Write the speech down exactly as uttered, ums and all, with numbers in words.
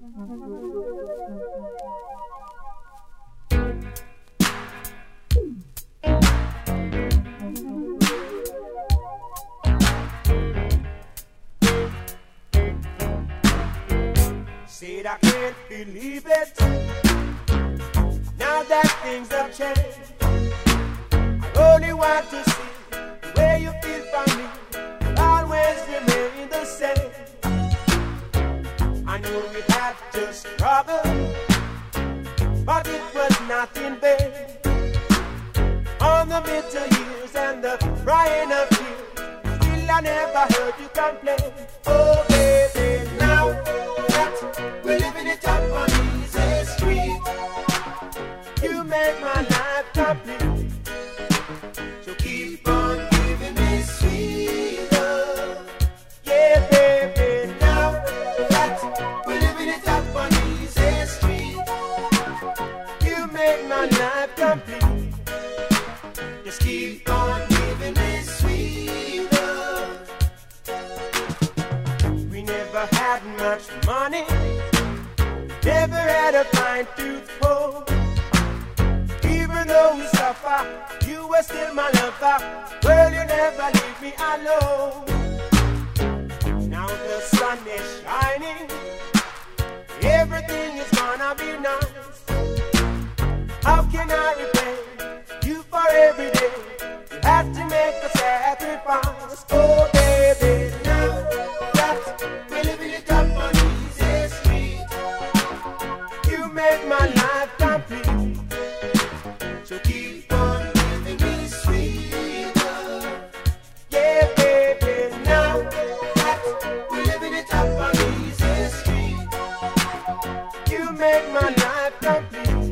Said I can't believe it. Now that things have changed, I only want to see the way you feel for me. Always remain the same. I knew we had just trouble, but it was not in vain. On the bitter years and the crying of tears, still I never heard you complain. Oh baby, now that we're living it up on easy street, you make my life complete. So keep on giving me sweet love. Yeah, baby, now that we're living it up on easy street, you make my life complete. Just keep on giving me sweet love. We never had much money, never had a fine tooth pull. Even though we suffer, you were still my lover. Well, you never leave me alone. Now the sun is shining, everything is gonna be nice. How can I repay you for every day? You have to make a sacrifice. Oh baby, now that we're living it up on easy street, you make my life complete. So keep on giving me sweet love. Yeah, baby, now that we're living it up on easy street, you make my life complete.